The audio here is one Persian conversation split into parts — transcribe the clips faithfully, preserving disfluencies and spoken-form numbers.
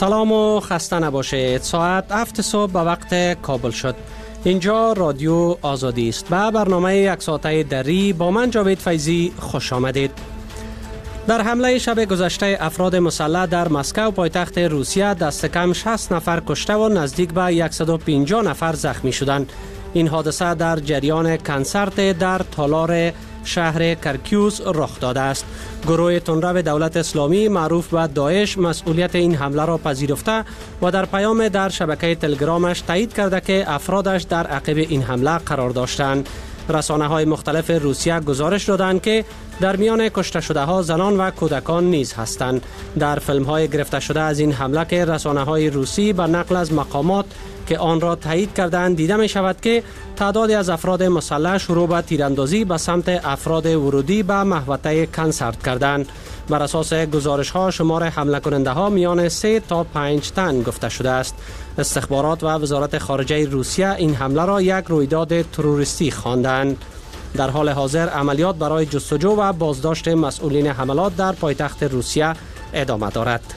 سلام و خسته نباشید. ساعت هفت صبح به وقت کابل شد. اینجا رادیو آزادی است و برنامه یک ساعته دری با من جاوید فیضی خوش آمدید. در حمله شب گذشته افراد مسلح در مسکو پایتخت روسیه دست کم شصت نفر کشته و نزدیک به صد و پنجاه نفر زخمی شدند. این حادثه در جریان کنسرت در تالار شهر کرکیوس رخ داده است. گروه تندرو دولت اسلامی معروف به داعش مسئولیت این حمله را پذیرفته و در پیام در شبکه تلگرامش تایید کرده که افرادش در عقب این حمله قرار داشتند. رسانه های مختلف روسیه گزارش دادند که در میان کشته شده ها زنان و کودکان نیز هستند. در فیلم های گرفته شده از این حمله که رسانه های روسی به نقل از مقامات که آن را تایید کردند دیده می شود که تعدادی از افراد مسلح شروع به تیراندازی به سمت افراد ورودی به محوطه کنسرت کردند. بر اساس گزارش ها شمار حمله کننده ها میان سه تا پنج تن گفته شده است. استخبارات و وزارت خارجه روسیه این حمله را یک رویداد تروریستی خواندند. در حال حاضر عملیات برای جستجو و بازداشت مسئولین حملات در پایتخت روسیه ادامه دارد.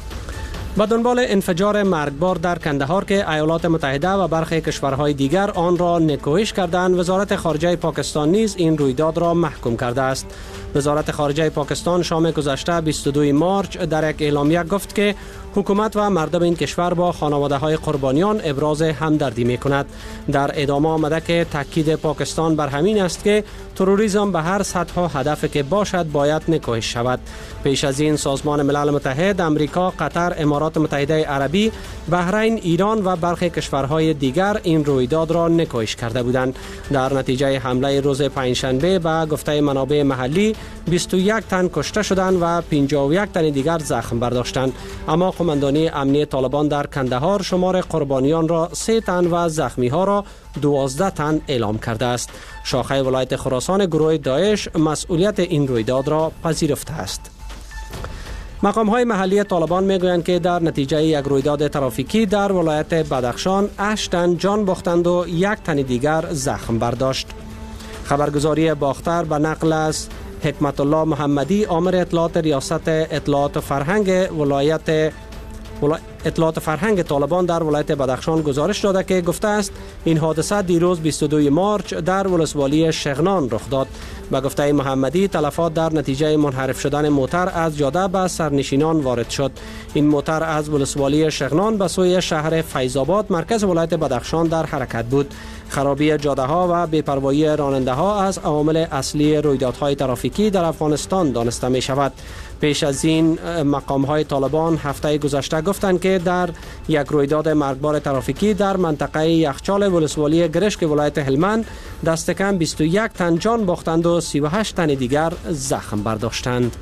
به دنبال انفجار مرگبار در کندهار که ایالات متحده و برخی کشورهای دیگر آن را نکوهش کردند، وزارت خارجه پاکستان نیز این رویداد را محکوم کرده است. وزارت خارجه پاکستان شام گذشته بیست و دو مارچ در یک اعلامیه گفت که حکومت و مردم این کشور با خانواده های قربانیان ابراز همدردی می کند. در ادامه آمده که تاکید پاکستان بر همین است که تروریسم به هر سطح و هدف که باشد باید نکوهش شود. پیش از این سازمان ملل متحد، امریکا، قطر، امارات متحده عربی، بحرین، ایران و برخی کشورهای دیگر این رویداد را نکوهش کرده بودند. در نتیجه حمله روز پنجشنبه به گفته منابع محلی بیست و یک تن کشته شدند و پنجاه و یک تن دیگر زخم برداشتند. اما قماندانی امنیت طالبان در کندهار شمار قربانیان را سه تن و زخمی ها را دوازده تن اعلام کرده است. شاخه ولایت خراسان گروه داعش مسئولیت این رویداد را پذیرفته است. مقام های محلی طالبان میگویند که در نتیجه یک رویداد ترافیکی در ولایت بدخشان هشت تن جان باختند و یک تن دیگر زخم برداشت. خبرگزاری باختر به نقل از حکمت الله محمدی آمر اطلاعات ریاست اطلاعات فرهنگ ولایت اطلاعات فرهنگ طالبان در ولایت بدخشان گزارش داده که گفته است این حادثه دیروز بیست و دو مارچ در ولسوالی شغنان رخ داد. به گفته محمدی تلفات در نتیجه منحرف شدن موتر از جاده به سرنشینان وارد شد. این موتر از ولسوالی شغنان به سوی شهر فیض‌آباد مرکز ولایت بدخشان در حرکت بود. خرابی جاده ها و بی‌پروایی راننده ها از عوامل اصلی رویدادهای ترافیکی در افغانستان دانسته می شود. پیش از این مقام های طالبان هفته گذشته گفتند که در یک رویداد مرگبار ترافیکی در منطقه یخچال ولسوالی گرشک ولایت هلمند دست کم بیست و یک تن جان باختند و سی و هشت تن دیگر زخم برداشتند.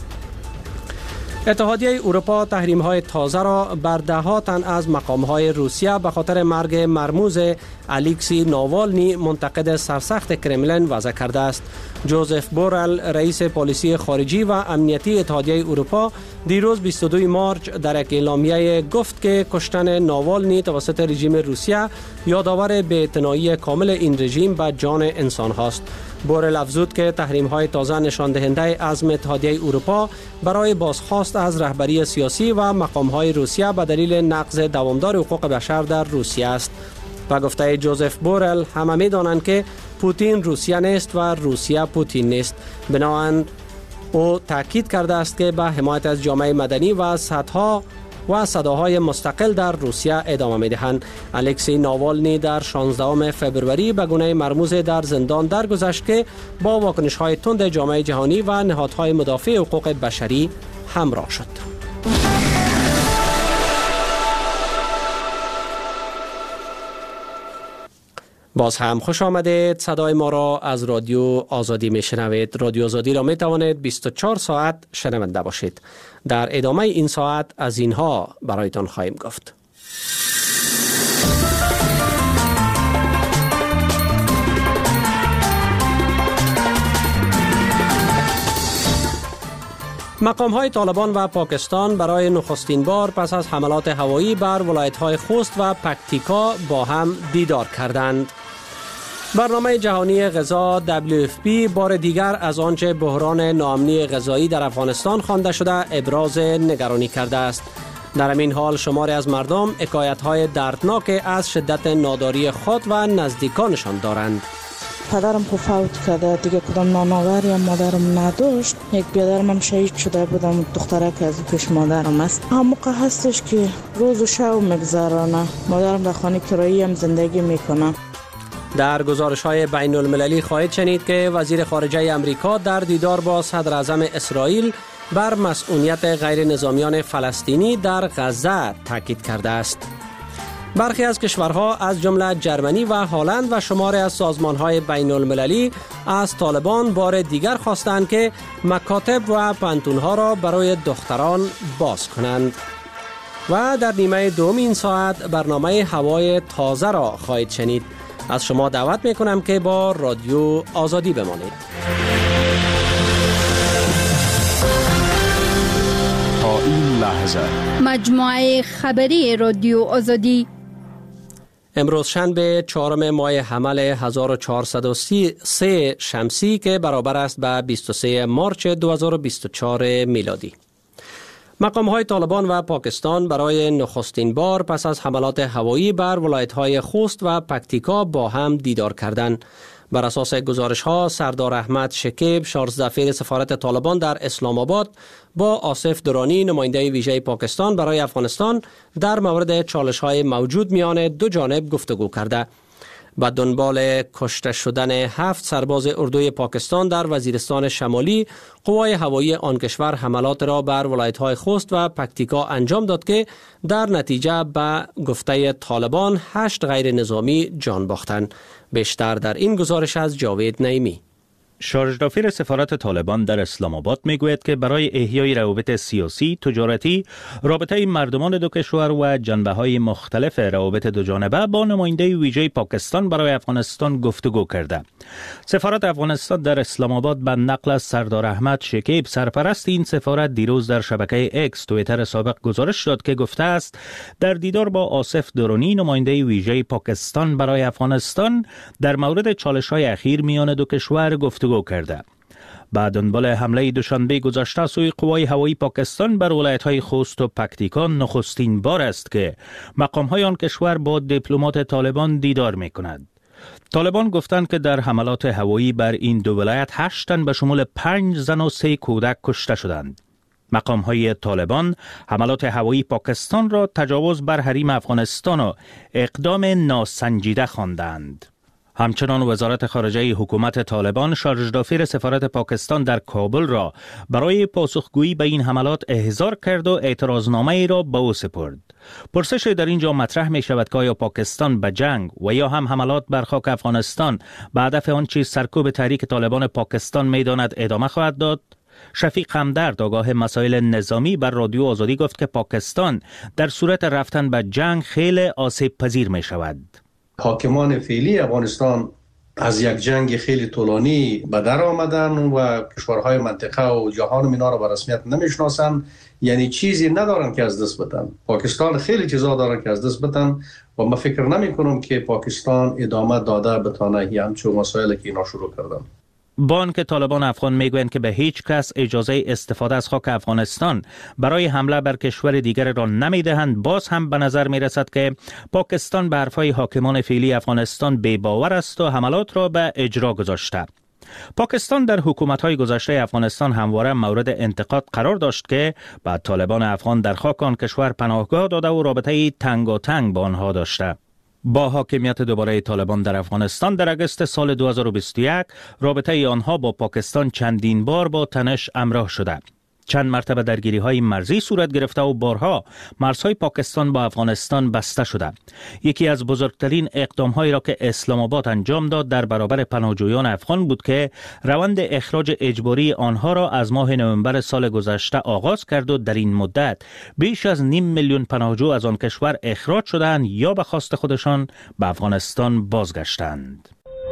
اتحادیه اروپا تحریم های تازه را بر ده ها تن از مقام های روسیه به خاطر مرگ مرموز الکسی ناوالنی منتقد سرسخت کرملین وضع کرده است. جوزف بورل رئیس پالیسی خارجی و امنیتی اتحادیه اروپا دیروز بیست و دو مارچ در یک اعلامیه گفت که کشتن ناوالنی توسط رژیم روسیه یادآور بی‌اعتنایی کامل این رژیم به جان انسان هاست. بورل افزود که تحریم های تازه نشان دهنده عزم اتحادیه اروپا برای بازخواست از رهبری سیاسی و مقام های روسیه به دلیل نقض دوامدار حقوق بشر در روسیه است. و گفته جوزف بورل همه می دانند که پوتین روسیه نیست و روسیه پوتین نیست. بنابراین او تاکید کرده است که به حمایت از جامعه مدنی و صدها و صداهای مستقل در روسیه ادامه می‌دهند. الکسی ناوالنی در شانزدهم فوریه به گونه مرموز در زندان درگذشت که با واکنش‌های تند جامعه جهانی و نهادهای مدافع حقوق بشری همراه شد. باز هم خوش آمدید. صدای ما را از رادیو آزادی می شنوید. رادیو آزادی را می توانید بیست و چهار ساعت شنونده باشید. در ادامه این ساعت از اینها برایتان خواهیم گفت. مقام های طالبان و پاکستان برای نخستین بار پس از حملات هوایی بر ولایت های خوست و پکتیکا با هم دیدار کردند. برنامه جهانی غذا دبلیو اف پی بار دیگر از آنچه بحران ناامنی غذایی در افغانستان خوانده شده ابراز نگرانی کرده است. در همین حال شماری از مردم حکایت‌های دردناک از شدت ناداری خود و نزدیکانشان دارند. پدرم خو فوت کرده، دیگه کدام نانآوری هم مادرم نداشت. یک بیادرم هم شهید شده بودم، دختره که از پیش مادرم است. هم موقع هستش که روز و شب میگذرانه. مادرم در خانه کرایی هم زندگی میکنه. در گزارش‌های بین المللی خواهید شنید که وزیر خارجه امریکا در دیدار با صدر اعظم اسرائیل بر مسئولیت غیر نظامیان فلسطینی در غزه تاکید کرده است. برخی از کشورها از جمله جرمنی و هلند و شماری از سازمان‌های بین المللی از طالبان بار دیگر خواستند که مکاتب و پانتون‌ها را برای دختران باز کنند. و در نیمه دوم این ساعت برنامه هوای تازه را خواهید شنید. از شما دعوت میکنم که با رادیو آزادی بمانید. تا این لحظه مجموعه خبری رادیو آزادی. امروز شنبه چهارم ماه حمل هزار و چهارصد و سه شمسی که برابر است به بیست و سه مارچ دو هزار و بیست و چهار میلادی. مقام‌های طالبان و پاکستان برای نخستین بار پس از حملات هوایی بر ولایت‌های خوست و پکتیکا با هم دیدار کردند. بر اساس گزارش‌ها سردار احمد شکیب شارژ سفارت طالبان در اسلام آباد با آصف درانی نماینده ویژه پاکستان برای افغانستان در مورد چالش‌های موجود میان دو جانب گفتگو کرده. به دنبال کشته شدن هفت سرباز اردوی پاکستان در وزیرستان شمالی، قوای هوایی آن کشور حملات را بر ولایت‌های خوست و پکتیکا انجام داد که در نتیجه به گفته طالبان هشت غیر نظامی جان باختند. بیشتر در این گزارش از جاوید نعیمی. شارژدافیر سفارت طالبان در اسلام آباد میگوید که برای احیای روابط سیاسی، تجارتی، رابطه مردمان دو کشور و جنبه‌های مختلف روابط دو جانبه با نماینده ویژه پاکستان برای افغانستان گفتگو کرده. سفارت افغانستان در اسلام آباد به نقل از سردار احمد شکیب سرپرست این سفارت دیروز در شبکه اکس توییتر سابق گزارش داد که گفته است در دیدار با آصف درونی نماینده ویژه پاکستان برای افغانستان در مورد چالش‌های اخیر میان دو کشور گفتگو کرده. بعد دنبال حمله دوشنبه گذشته سوی قوای هوایی پاکستان بر ولایت‌های خوست و پکتیکا نخستین بار است که مقام‌های آن کشور با دیپلمات طالبان دیدار می‌کند. طالبان گفتند که در حملات هوایی بر این دو ولایت هشت تن به شمول پنج زن و سه کودک کشته شدند. مقام‌های طالبان حملات هوایی پاکستان را تجاوز بر حریم افغانستان و اقدام ناسنجیده خواندند. همچنان وزارت خارجه حکومت طالبان شارژدافیر سفارت پاکستان در کابل را برای پاسخگویی به این حملات احضار کرد و اعتراضنامه ای را به او سپرد. پرسش در اینجا مطرح می شود که آیا پاکستان به جنگ و یا هم حملات بر خاک افغانستان به هدف آنچه سرکوب تحریک طالبان پاکستان می داند ادامه خواهد داد؟ شفیق همدرد آگاه مسائل نظامی بر رادیو آزادی گفت که پاکستان در صورت رفتن به جنگ خیلی آسیب پذیر می شود. حاکمان فعلی افغانستان از یک جنگ خیلی طولانی به در آمدن و کشورهای منطقه و جهان اینا را به رسمیت نمیشناسن، یعنی چیزی ندارن که از دست بدن. پاکستان خیلی چیزا دارن که از دست بدن و من فکر نمی کنم که پاکستان ادامه داده بتانه یا همچون مسائلی که اینا شروع کردن. بانک طالبان افغان میگویند که به هیچ کس اجازه استفاده از خاک افغانستان برای حمله بر کشور دیگر را نمیدهند. باز هم به نظر میرسد که پاکستان به حرفهای حاکمان فعلی افغانستان بی باور است و حملات را به اجرا گذاشته. پاکستان در حکومت‌های گذشته افغانستان همواره مورد انتقاد قرار داشت که بعد طالبان افغان در خاک آن کشور پناهگاه داده و رابطه تنگاتنگ با آنها داشته. با حاکمیت دوباره طالبان در افغانستان در اگست سال دو هزار و بیست و یک رابطه آنها با پاکستان چندین بار با تنش همراه شده. چند مرتبه درگیری های مرزی صورت گرفته و بارها مرزهای پاکستان با افغانستان بسته شده. یکی از بزرگترین اقدام هایی را که اسلام آباد انجام داد در برابر پناهجویان افغان بود که روند اخراج اجباری آنها را از ماه نوامبر سال گذشته آغاز کرد و در این مدت بیش از نیم میلیون پناهجو از آن کشور اخراج شدند یا به خواست خودشان به افغانستان بازگشتند.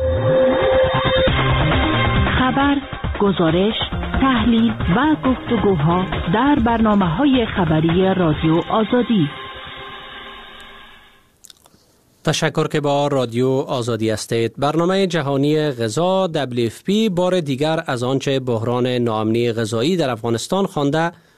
خبر، گزارش، تحلیل و گفتگوها در برنامه‌های خبری رادیو آزادی. تشکر که با رادیو آزادی هستید. برنامه جهانی غذا دبلیو اف پی بار دیگر از آنچه بحران ناامنی غذایی در افغانستان خوانده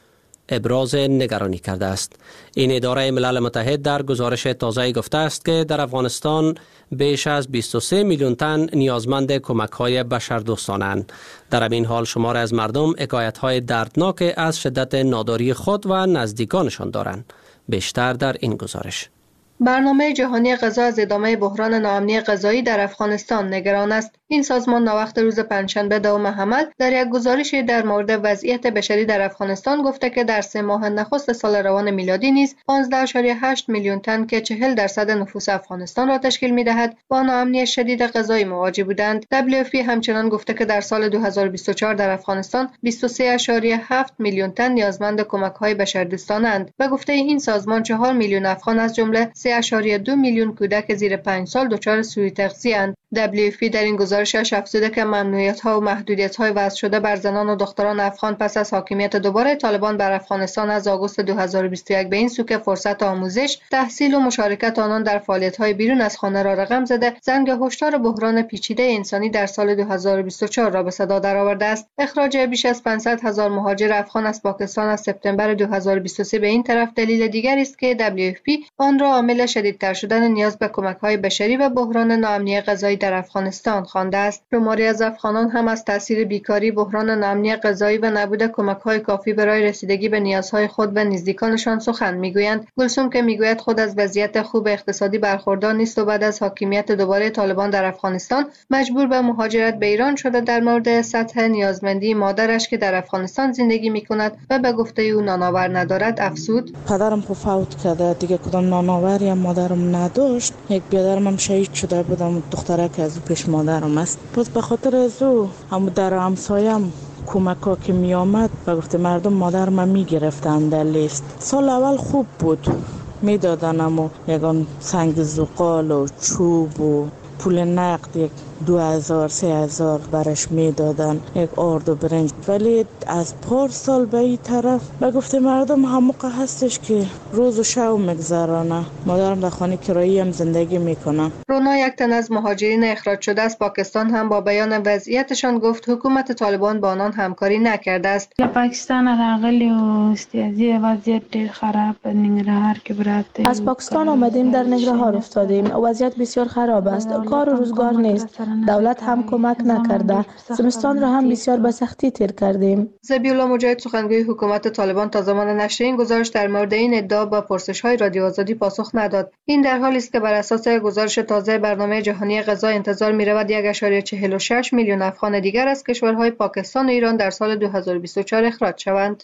ابراز نگرانی کرده است. این اداره ملل متحد در گزارش تازه گفته است که در افغانستان بیش از بیست و سه میلیون تن نیازمند کمک‌های بشردوستانند. در این حال شمار از مردم حکایت‌های دردناک از شدت ناداری خود و نزدیکانشان دارند. بیشتر در این گزارش. برنامه جهانی غذا از ادامه بحران ناامنی غذایی در افغانستان نگران است. این سازمان ناوقت روز پنجشنبه دوم حمل در یک گزارشی در مورد وضعیت بشری در افغانستان گفته که در سه ماه نخست سال روان میلادی نیز پانزده و هشت میلیون تن که چهل درصد نفوس افغانستان را تشکیل می‌دهد با ناامنی شدید غذایی مواجه بودند. دبلیو اف پی همچنان گفته که در سال دو هزار و بیست و چهار در افغانستان بیست و سه و هفت میلیون تن نیازمند کمک‌های بشردوستانند و گفته این سازمان چهار میلیون افغان از جمله سه و دو میلیون کودک زیر پنج سال دچار سوء تغذیه‌اند. دبلیو اف پی در این گزارشش افزوده که ممنوعیت‌ها و محدودیت‌های وضع شده بر زنان و دختران افغان پس از حاکمیت دوباره طالبان بر افغانستان از آگوست دو هزار و بیست و یک به این سو که فرصت آموزش، تحصیل و مشارکت آنان در فعالیت‌های بیرون از خانه را رقم زده، زنگ هشدار بحران پیچیده انسانی در سال دو هزار و بیست و چهار را به صدا درآورده است. اخراج بیش از پانصد هزار مهاجر افغان از پاکستان از سپتامبر دو هزار و بیست و سه به این طرف دلیل دیگری است که دبلیو اف پی آن را عامل شدیدتر شدن نیاز به کمک‌های بشری و بحران ناامنی غذایی در افغانستان خوانده است. شماری از افغانان هم از تاثیر بیکاری، بحران ناامنی غذایی و نبود کمک‌های کافی برای رسیدگی به نیازهای خود و نزدیکانشان سخن میگویند. گلسوم که میگوید خود از وضعیت خوب اقتصادی برخوردار نیست و بعد از حاکمیت دوباره طالبان در افغانستان مجبور به مهاجرت به ایران شده، در مورد سطح نیازمندی مادرش که در افغانستان زندگی میکند و به گفته او نانآور ندارد افزود: پدرم خو فوت کرده، دیگه کدام نانآوری هم مادرم نداشت. یک برادرم هم شهید شده بودم، دختره که از پیش مادرم است. پس به خاطر از او هم در همسایم کمک ها که می آمد و گفته مردم مادرم می گرفتن در لیست. سال اول خوب بود، می دادن اما یکان سنگ زغال و چوب و پول نقد یک دو هزار سه هزار برش می دادن، یک آرد و برنج. ولی از پار سال به این طرف به گفته مردم هموقع هستش که روز و شب مگذرانه. مادرم در خانه کرایی هم زندگی میکنه. رونا، یک تن از مهاجرین اخراج شده از پاکستان، هم با بیان وضعیتشان گفت حکومت طالبان با آنان همکاری نکرده است. پاکستان راغلی و استیازی وضعیت ډیر خراب ننګرهار کې براته. از پاکستان آمدیم، در ننګرهار افتادیم. وضعیت بسیار خراب است، کار و روزگار نیست. دولت هم کمک نکرده. زمستان را هم بسیار به سختی تیر کردیم. ذبیح الله مجاهد، سخنگوی حکومت طالبان، تا زمان نشر این گزارش در مورد این ادعا با پرسش‌های رادیو آزادی پاسخ نداد. این در حالی است که بر اساس گزارش تازه برنامه جهانی غذا انتظار می‌رود یک و چهل و شش میلیون افغان دیگر از کشورهای پاکستان و ایران در سال دو هزار و بیست و چهار اخراج شوند.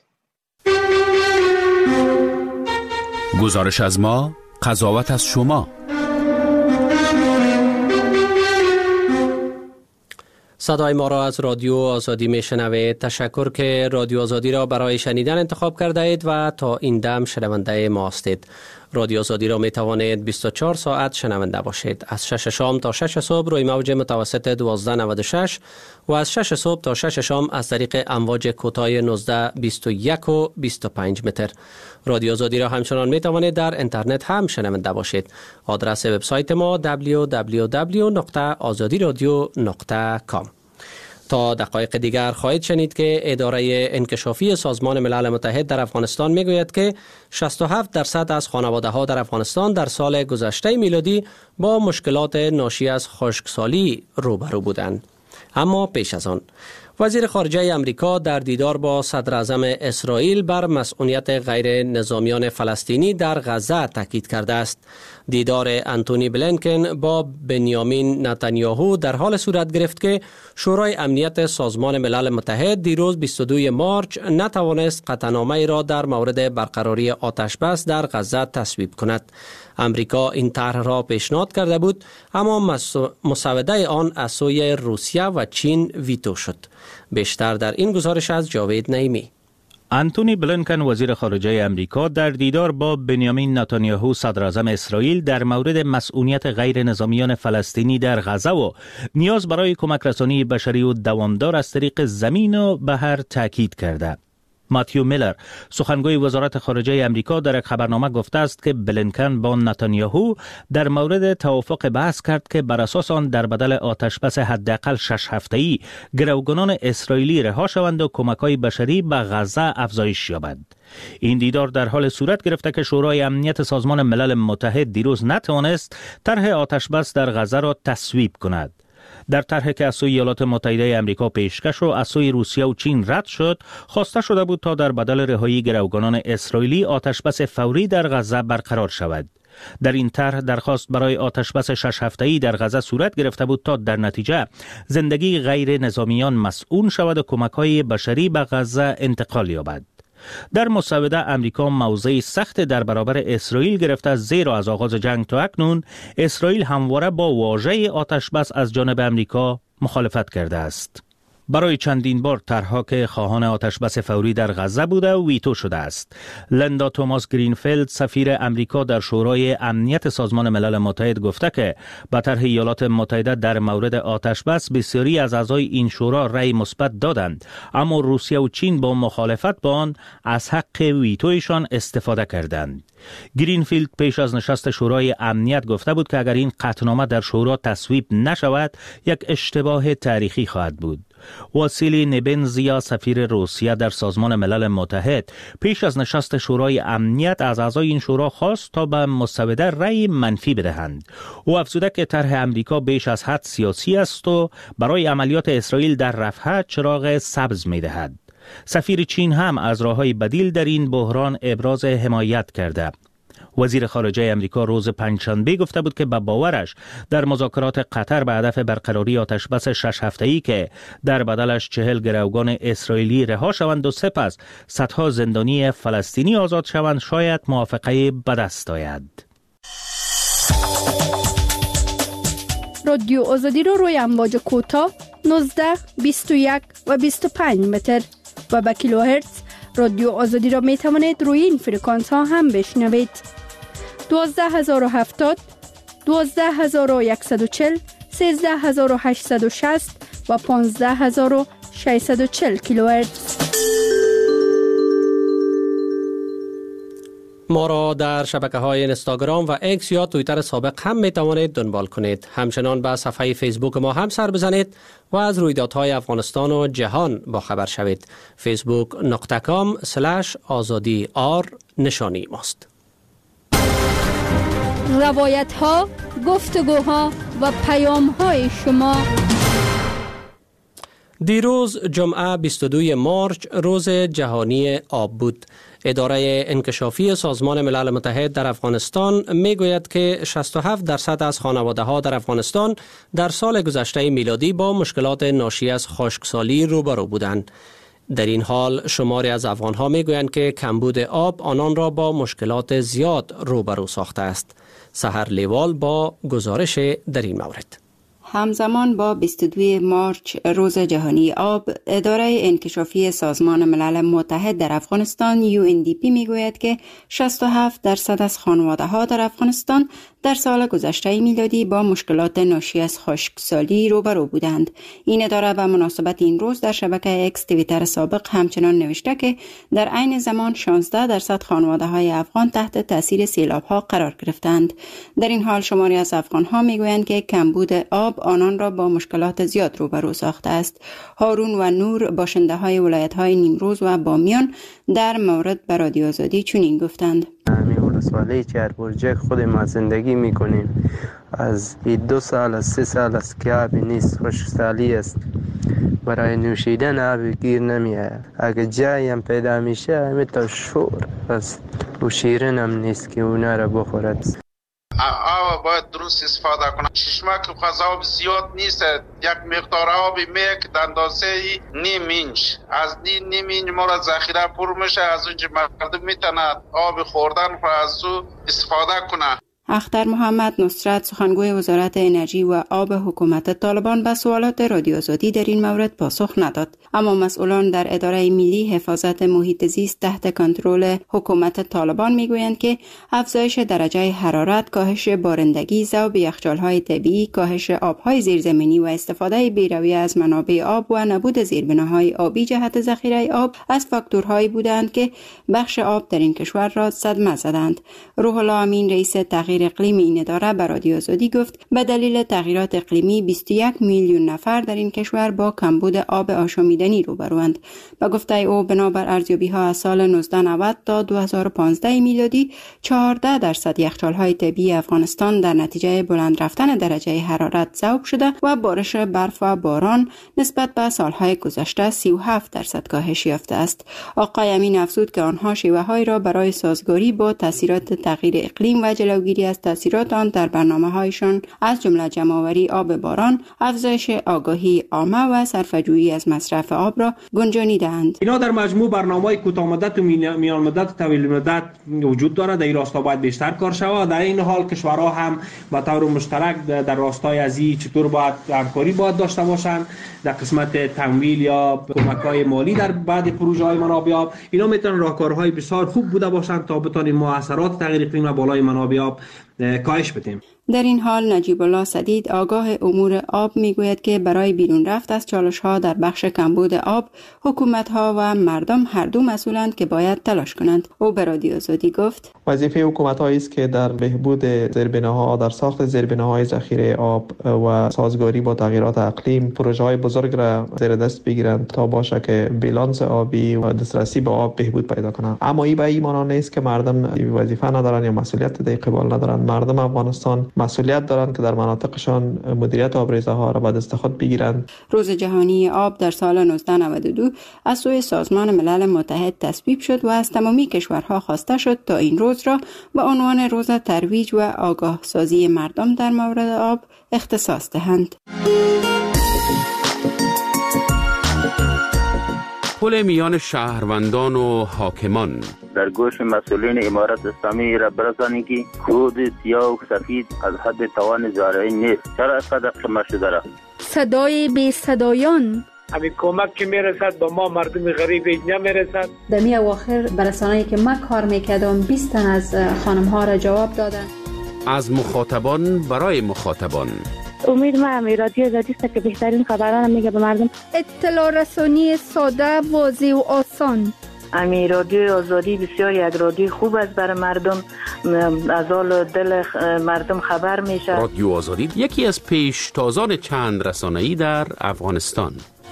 گزارش از ما، قضاوت از شما. صدای ما را از رادیو آزادی میشنوید. تشکر که رادیو آزادی را برای شنیدن انتخاب کرده اید و تا این دم شنونده ما هستید. رادیو آزادی را می توانید بیست و چهار ساعت شنونده باشید. از شش شام تا شش صبح روی موج متوسط دوازده نود و شش و از شش صبح تا شش شام از طریق امواج کوتاه نوزده بیست و یک و بیست و پنج متر. رادیو آزادی را همچنان می توانید در اینترنت هم شنونده باشید. آدرس وبسایت ما دبلیو دبلیو دبلیو دات آزادی رادیو دات کام. تا دقایق دیگر خواهید شنید که اداره انکشافی سازمان ملل متحد در افغانستان میگوید که شصت و هفت درصد از خانواده‌ها در افغانستان در سال گذشته میلادی با مشکلات ناشی از خشکسالی روبرو بودند. اما پیش از آن وزیر خارجه امریکا در دیدار با صدر اعظم اسرائیل بر مسئولیت غیر نظامیان فلسطینی در غزه تاکید کرده است. دیدار انتونی بلینکن با بنیامین نتانیاهو در حال صورت گرفت که شورای امنیت سازمان ملل متحد دیروز بیست و دو مارچ نتوانست قطعنامه را در مورد برقراری آتش بس در غزه تصویب کند. امریکا این طرح را پیشنهاد کرده بود، اما مسوده آن از سوی روسیه و چین ویتو شد. بیشتر در این گزارش از جاوید نعیمی. انتونی بلینکن وزیر خارجه امریکا در دیدار با بنیامین نتانیاهو صدر اعظم اسرائیل در مورد مسئولیت غیر نظامیان فلسطینی در غزه و نیاز برای کمک رسانی بشری و دوامدار از طریق زمین و بحر تاکید کرده. ماتیو میلر سخنگوی وزارت خارجه امریکا در یک خبرنامه گفته است که بلینکن با نتانیاهو در مورد توافق بحث کرد که بر اساس آن در بدل آتشبس حداقل شش هفته‌ای گروگانان اسرائیلی رها شوند و کمک‌های بشری به غزه افزایش یابد. این دیدار در حال صورت گرفته که شورای امنیت سازمان ملل متحد دیروز نتوانست طرح آتشبس در غزه را تصویب کند. در طرحی که از سوی ایالات متحده آمریکا پیشکش و از سوی روسیه و چین رد شد، خواسته شده بود تا در بدل رهایی گروگانان اسرائیلی آتشبس فوری در غزه برقرار شود. در این طرح درخواست برای آتشبس شش هفته‌ای در غزه صورت گرفته بود تا در نتیجه زندگی غیر نظامیان مسئول شود و کمک‌های بشری به غزه انتقال یابد. در مسوده امریکا موضعی سخت در برابر اسرائیل گرفته، زیرا از آغاز جنگ تا اکنون اسرائیل همواره با واژه آتشبس از جانب امریکا مخالفت کرده است. برای چندین بار طرحها که خواهان آتشبس فوری در غزه بوده ویتو شده است. لندا توماس گرینفیلد سفیر امریکا در شورای امنیت سازمان ملل متحد گفته که به طرح ایالات متحده در مورد آتشبس بسیاری از اعضای این شورا رأی مثبت دادند، اما روسیه و چین با مخالفت با آن از حق ویتویشان استفاده کردند. گرینفیلد پیش از نشست شورای امنیت گفته بود که اگر این قطعنامه در شورا تصویب نشود یک اشتباه تاریخی خواهد بود. واسیلی نبنزیا سفیر روسیه در سازمان ملل متحد پیش از نشست شورای امنیت از اعضای این شورا خواست تا به مسوده رأی منفی بدهند. او افزوده که طرح امریکا بیش از حد سیاسی است و برای عملیات اسرائیل در رفح چراغ سبز می‌دهد. سفیر چین هم از راه‌های بدیل در این بحران ابراز حمایت کرده. وزیر خارجه امریکا روز پنجشنبه گفته بود که به باورش در مذاکرات قطر به هدف برقراری آتشبس شش هفته‌ای که در بدلش چهل گروگان اسرائیلی رها شوند و سپس صدها زندانی فلسطینی آزاد شوند شاید موافقه به دست آید. رادیو آزادی رو روی امواج کوتاه نوزده، بیست و یک و بیست و پنج متر و به کیلوهرتز رادیو آزادی را می توانید روی این فرکانس ها هم بشنوید. دوازده هزار و هفتاد، دوازده هزار و صد و چهل، سیزده هزار و هشتصد و شصت و پانزده هزار و ششصد و چهل کیلوهرتز. ما را در شبکه های اینستاگرام و اکس یا توییتر سابق هم می توانید دنبال کنید. همچنان به صفحه فیسبوک ما هم سر بزنید و از رویدادهای افغانستان و جهان با خبر شوید. فیسبوک نقطه کام سلش آزادی آر نشانی ماست. روایت ها، گفتگوها و پیام های شما. دیروز جمعه بیست و دوم مارچ روز جهانی آب بود. اداره انکشافی سازمان ملل متحد در افغانستان می گوید که شصت و هفت درصد از خانواده ها در افغانستان در سال گذشته میلادی با مشکلات ناشی از خشکسالی روبرو بودند. در این حال شماری از افغان ها می گویند که کمبود آب آنان را با مشکلات زیاد روبرو ساخته است. سحر لیوال با گزارش در این مورد. همزمان با بیست و دوم مارچ روز جهانی آب، اداره انکشافی سازمان ملل متحد در افغانستان یو ان دی پی میگوید که شصت و هفت درصد از خانواده ها در افغانستان در سال گذشته میلادی با مشکلات ناشی از خشکسالی روبرو بودند. این اداره به مناسبت این روز در شبکه اکس توییتر سابق همچنان نوشته که در عین زمان شانزده درصد خانواده های افغان تحت تاثیر سیلاب ها قرار گرفتند. در این حال شماری از افغان ها میگویند که کمبود آب آنان را با مشکلات زیاد روبرو ساخته است. هارون و نور باشنده های ولایت های نیمروز و بامیان در مورد به رادیو آزادی چنین گفتند: همین ولسوالی چهاربرجک خود ما زندگی میکنیم. از دو سال از سه سال است که آبی نیست، خشکسالی است. برای نوشیدن آبی گیر نمیاد. اگه جایی هم پیدا میشه همین تا شور است و شیرین هم نیست که اونا را بخورد. آب باید درست استفاده کنه. چشمک آب زیاد نیست، یک مقدار آبی میک در اندازه نیم اینچ. از نیم نیم اینچ ما را ذخیره پر میشه، از اونجا مردم میتونه آب خوردن را از او استفاده کنه. اختر محمد نصرت سخنگوی وزارت انرژی و آب حکومت طالبان به سوالات رادیو آزادی در این مورد پاسخ نداد، اما مسئولان در اداره ملی حفاظت محیط زیست تحت کنترل حکومت طالبان میگویند که افزایش درجه حرارت، کاهش بارندگی، ذوب یخچال‌های طبیعی، کاهش آب‌های زیرزمینی و استفاده بی‌رویه از منابع آب و نبود زیربناهای آبی جهت ذخیره آب از فاکتورهایی بودند که بخش آب در این کشور را صدمه زدند. روح الله امین رئیس تغییر اقلیمی این اداره به رادیو آزادی گفت به دلیل تغییرات اقلیمی بیست و یک میلیون نفر در این کشور با کمبود آب آشامیدنی روبروند. به گفته او بنابر ارزیابی‌ها از سال نوزده نود تا دو هزار و پانزده میلادی چهارده درصد یخچال‌های طبیعی افغانستان در نتیجه بلند رفتن درجه حرارت ذوب شده و بارش برف و باران نسبت به سالهای گذشته سی و هفت درصد کاهش یافته است. آقای امین افزود که آنها شیوه‌هایی را برای سازگاری با تاثیرات تغییر اقلیم و جلوگیری از تاثیرات آن در برنامه‌هایشان از جمله جمع‌آوری آب باران، افزایش آگاهی عامه و صرفه‌جویی از مصرف آب را گنجانیده‌اند. اینا در مجموع برنامه‌های کوتاه مدت و میان مدت و طویل مدت وجود دارد. در این راستا باید بیشتر کار شود. در این حال کشورها هم به طور مشترک در راستای از این چطور باید همکاری باید داشته باشند در قسمت تمویل یا کمک‌های مالی در بعض پروژه‌های منابع آب. اینا میتونن راهکارهای بسیار خوب بوده باشند تا بتوانیم مؤثرات تغییر اقلیم و بالای منابع آب کاهش بدیم. در این حال نجیب الله سدید آگاه امور آب میگوید که برای بیرون رفت از چالش‌ها در بخش کمبود آب حکومت‌ها و مردم هر دو مسئولند که باید تلاش کنند. او به رادیو آزادی گفت وظیفه حکومت‌هایی است که در بهبود زیربناها، در ساخت زیربناهای ذخیره آب و سازگاری با تغییرات اقلیم پروژه‌های بزرگ را زیر دست بگیرند تا باشه که بیلانس آبی و دسترسی به آب بهبود پیدا کنند. اما این به این معنی نیست که مردم وظیفه ندارن یا مسئولیت در قبال ندارن. مردم افغانستان مسئولیت دارند که در مناطقشان مدیریت آبریزها را به دست خود بگیرند. روز جهانی آب در سال نوزده نود و دو از سوی سازمان ملل متحد تصویب شد و از تمامی کشورها خواسته شد تا این روز را به عنوان روز ترویج و آگاه سازی مردم در مورد آب اختصاص دهند. پل میان شهروندان و حاکمان در گوش مسئولین امارت اسلامی را برسانی که خود سیاه و سفید از حد توان زارعی نیست. چرا از قدر شما شده را؟ صدای بی صدایان همین کمک که میرسد با ما مردم غریب اینجا میرسد. در می اواخر برسانه‌ای که من کار میکردم بیست تن از خانم ها را جواب دادن. از مخاطبان برای مخاطبان. امید من رادیو آزادی است که بهترین خبران میگه به مردم. اطلاع رسانی ساده، واضح و آسان. امی رادیو آزادی بسیار یک رادیو خوب است برای مردم، از حال دل مردم خبر میشه. رادیو آزادی یکی از پیشتازان چند رسانه‌ای در افغانستان.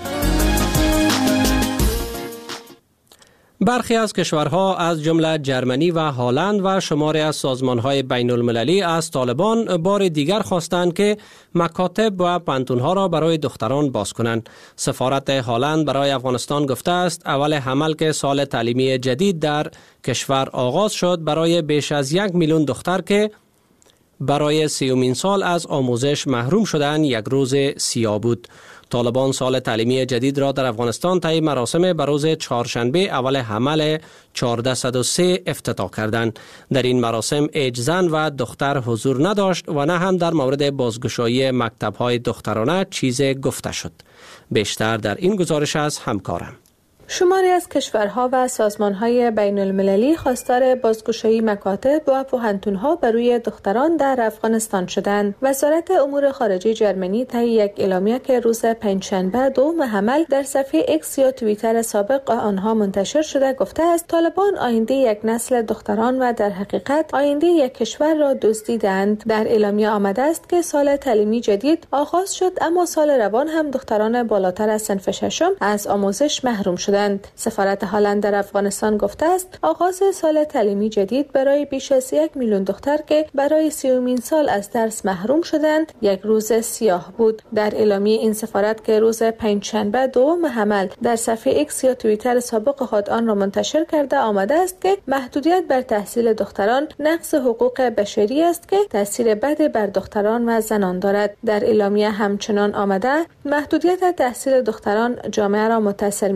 برخی از کشورها از جمله جرمنی و هلند و شماری از سازمان‌های بین المللی از طالبان بار دیگر خواستند که مکاتب و پانتون‌ها را برای دختران باز کنند. سفارت هلند برای افغانستان گفته است اول حمل که سال تعلیمی جدید در کشور آغاز شد برای بیش از یک میلیون دختر که برای سیومین سال از آموزش محروم شدن یک روز سیاه بود. طالبان سال تعلیمی جدید را در افغانستان طی مراسم به روز چهارشنبه اول حمل چهارصد و سه افتتاح کردند. در این مراسم هیچ زن و دختر حضور نداشت و نه هم در مورد بازگشایی مکتب‌های دخترانه چیزی گفته شد. بیشتر در این گزارش از همکارم. شماری از کشورها و سازمان‌های بین المللی خواستار بازگشایی مکاتب و پوهنتون‌ها بر روی دختران در افغانستان شدند. وزارت امور خارجه جرمنی طی یک اعلامیه که روز پنجشنبه دوم حمل در صفحه ایکس یا توییتر سابق آنها منتشر شده گفته است طالبان آینده یک نسل دختران و در حقیقت آینده یک کشور را دزدیدند. در اعلامیه آمده است که سال تعلیمی جدید آغاز شد اما سال روان هم دختران بالاتر از صنف ششم از آموزش محروم شدند. سفارت هلند در افغانستان گفته است آغاز سال تعلیمی جدید برای بیش از یک میلیون دختر که برای سیومین سال از درس محروم شدند یک روز سیاه بود. در اعلامیه این سفارت که روز پنجشنبه دوم حمل در صفحه ایکس یا توییتر سابق خود آن را منتشر کرده آمده است که محدودیت بر تحصیل دختران نقض حقوق بشری است که تاثیر بد بر دختران و زنان دارد. در اعلامیه همچنان آمده محدودیت تحصیل دختران جامعه را متاثر می‌سازد.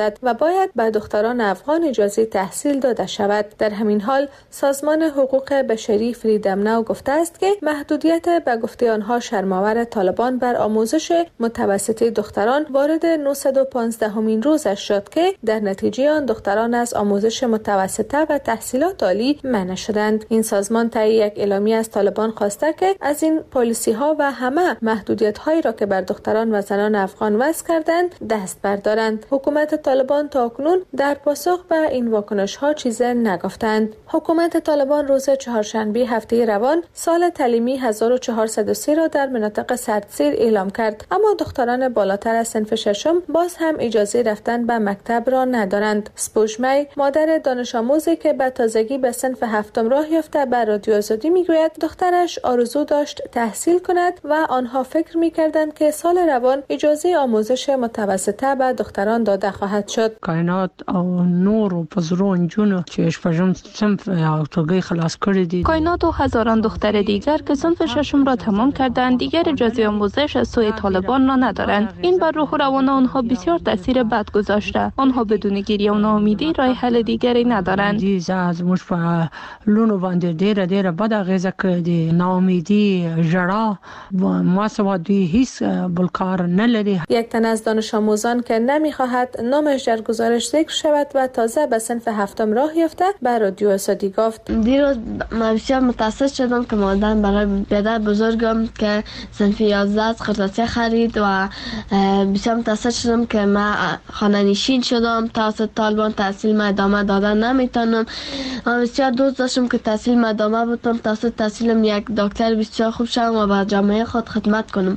شود و باید به دختران افغان اجازه تحصیل داده شود. در همین حال سازمان حقوق بشری فریدم ناو گفته است که محدودیت به گفته آنها شرم‌آور طالبان بر آموزش متوسطه دختران وارد نهصد و پانزده همین روزش شد که در نتیجه آن دختران از آموزش متوسطه و تحصیلات عالی منع شدند. این سازمان طی یک اعلامیه از طالبان خواسته که از این پالیسی ها و همه محدودیت هایی را که بر دختران و زنان افغان وضع کردند دست بردارند. حکومت طالبان تاکنون در پاسخ به این واکنش ها چیزی نگفتند. حکومت طالبان روز چهارشنبه هفته روان سال تعلیمی هزار و چهارصد و سه را در مناطق سردسیر اعلام کرد، اما دختران بالاتر از صنف ششم باز هم اجازه رفتن به مکتب را ندارند. سپوژمی، مادر دانش آموزی که به تازگی به صنف هفتم راه یافته، به رادیو آزادی میگوید دخترش آرزو داشت تحصیل کند و آنها فکر میکردند که سال روان اجازه آموزش متوسطه به دختران داده خواهد شد. کائنات او نور و پزرون جون که ششم صنف اوتوگی خلاص کردید. کائنات و هزاران دختر دیگر که صنف ششم را تمام کردند دیگر اجازه آموزش از سوی طالبان را ندارند. این بر روح و روان آنها بسیار تاثیر بد گذاشته. آنها بدون گریه و ناامیدی راه حل دیگری ندارند. دیز از مش په لونو باندې ډیره ډیره بد اغیزه کوي. ناامیدی، ژړا و مواسوادی هیڅ بلکار نه لري. یک تن از دانش آموزان که نمیخواهد نامش در گزارش ذکر شود و تازه به صنف هفتم راه یافته به رادیو آزادی گفت: دیروز من بسیار متاسف شدم که مادرم برای پدر بزرگم که صنف یازده از خرطاسی خرید و بسیار متاسف شدم که من خانه نشین شدم. توسط طالبان تحصیل ما ادامه دادن نمیتونم. من بسیار دوست داشتم که تحصیل ما ادامه بدم، توسط تحصیلم یک دکتر بسیار خوب شدم و به جامعه خود خدمت کنم.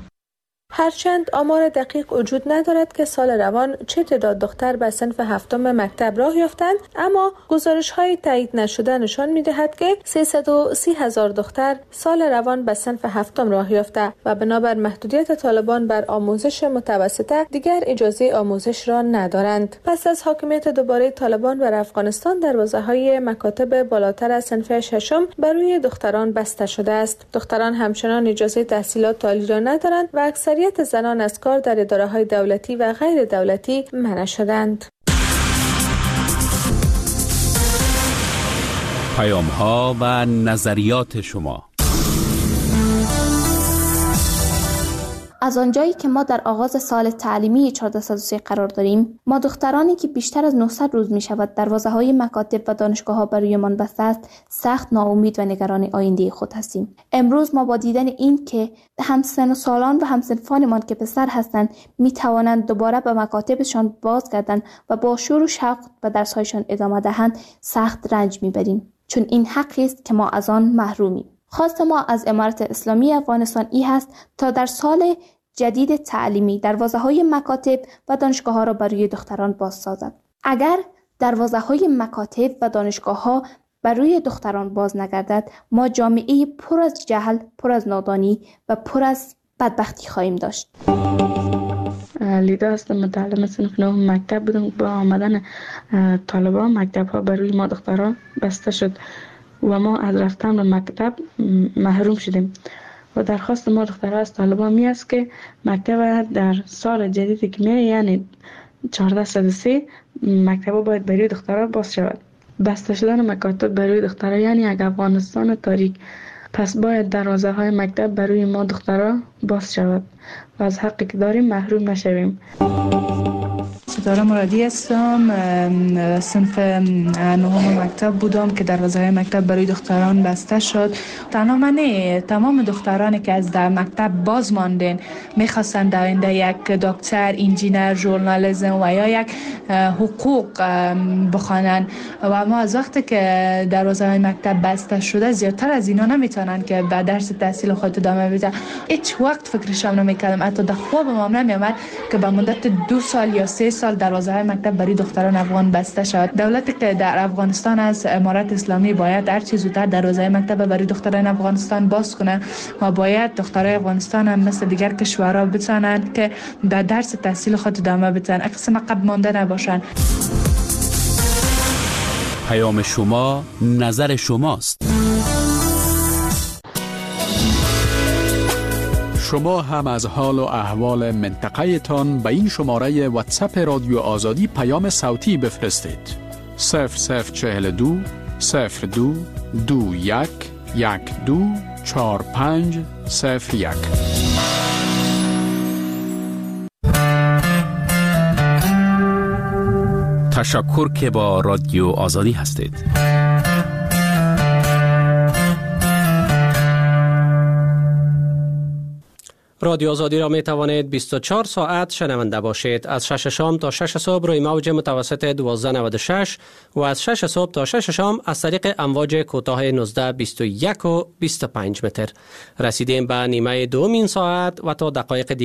هرچند آمار دقیق وجود ندارد که سال روان چه تعداد دختر به صنف هفتم مکتب راه یافتند، اما گزارش های تایید نشده نشان می دهد که سیصد و سی هزار دختر سال روان به صنف هفتم راه یافته و بنابر محدودیت طالبان بر آموزش متوسطه دیگر اجازه آموزش را ندارند. پس از حاکمیت دوباره طالبان بر افغانستان، دروازه های مکاتب بالاتر از صنف ششم برای دختران بسته شده است. دختران همچنان اجازه تحصیلات عالی را ندارند و اکثریت زنان از کار در اداره‌های دولتی و غیر دولتی منع شدند. پیام‌ها و نظریات شما. از آنجایی که ما در آغاز سال تعلیمی چهارصد و سه قرار داریم، ما دخترانی که بیشتر از نهصد روز می شود دروازه‌های مکاتب و دانشگاه‌ها برایمان بسته است، سخت ناامید و نگران آینده خود هستیم. امروز ما با دیدن این که همسن و سالان و همسنفانمان که پسر هستند می توانند دوباره به مکاتبشان بازگردند و با شور و شوق به درس‌هایشان ادامه دهند، سخت رنج می‌بریم، چون این حقی است که ما از آن محرومیم. خواست ما از امارت اسلامی افغانستان ای هست تا در سال جدید تعلیمی دروازه‌های مکاتب و دانشگاه‌ها را برای دختران باز سازد. اگر دروازه‌های مکاتب و دانشگاه‌ها برای دختران باز نگردد، ما جامعه پر از جهل، پر از نادانی و پر از بدبختی خواهیم داشت. لیدا هستم، متعلم صنف نهم مکتب بودم. با آمدن طالبان مکتب‌ها برای ما دختران بسته شد و ما از رفتن به مکتب محروم شدیم و درخواست ما دخترها از طالبان می است که مکتب در سال جدیدی که می یعنی چهارصد و سه مکتب باید برای دخترها باز شود. بسته شدن مکاتب برای دخترها یعنی یک افغانستان تاریک. پس باید دروازه های مکتب برای ما دخترها باز شود و از حقی که داریم محروم نشویم. ستاره مرادی هستم، صنف نهم مکتب بودم که دروازه های مکتب برای دختران بسته شد. تنها من نه، تمام دخترانی که از در مکتب باز ماندن میخواستن در آینده یک دکتر، انجینر، ژورنالیسم و یا یک حقوق بخوانن و ما از وقتی که دروازه های مکتب بسته شده زیادتر از اینا نمیتونن که به درس تحصیل خود ادامه بدن. هیچ وقت فکرشم نمیکردم، حتی در خوابم هم نمیامد که به مدت دو سال یا سه سال دروازه های مکتب برای دختران افغان بسته شد. دولتی که در افغانستان از امارت اسلامی باید هر چه زودتر دروازه مکتب برای دختران افغانستان باز کنه و باید دخترای افغانستان هم مثل دیگر کشورها بتونن که در درس تحصیل خود ادامه بدن، اقسام عقب مانده نباشن. پیام شما، نظر شماست. شما هم از حال و احوال منطقه تان به این شماره واتساپ رادیو آزادی پیام صوتی بفرستید. صفر صفر چهل دو صفر دو دو یک یک دو چهار پنج صفر یک. تشکر که با رادیو آزادی هستید. رادیو آزادی را می توانید بیست و چهار ساعت شنونده باشید. از شش شام تا شش صبح روی موج متوسط دوازده نود و شش و از شش صبح تا شش شام از طریق امواج کوتاه نوزده بیست و یک و بیست و پنج متر. رسیدیم به نیمه دوم این ساعت و تا دقایق دیگر